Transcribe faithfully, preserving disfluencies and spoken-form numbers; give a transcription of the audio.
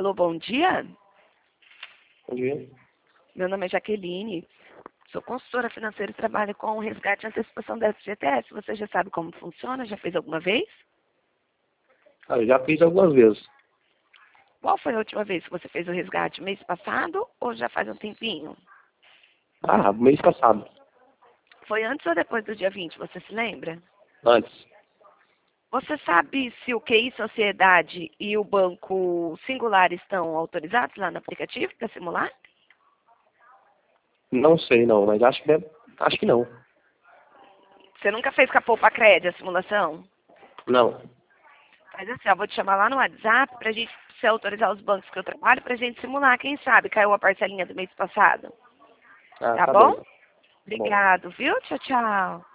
Alô, bom dia. Bom dia. Meu nome é Jaqueline. Sou consultora financeira e trabalho com resgate e antecipação da F G T S. Você já sabe como funciona? Já fez alguma vez? Ah, eu já fiz algumas vezes. Qual foi a última vez que você fez o resgate? Mês passado ou já faz um tempinho? Ah, mês passado. Foi antes ou depois do dia vinte, você se lembra? Antes. Você sabe se o Q I Sociedade e o Banco Singular estão autorizados lá no aplicativo para simular? Não sei não, mas acho que deve... acho que não. Você nunca fez com a Poupa Cred a simulação? Não. Mas assim, eu vou te chamar lá no WhatsApp pra gente se autorizar os bancos que eu trabalho pra gente simular. Quem sabe caiu a parcelinha do mês passado. Ah, Tá tá bem. bom? Tá bom. Obrigado, viu? Tchau, tchau.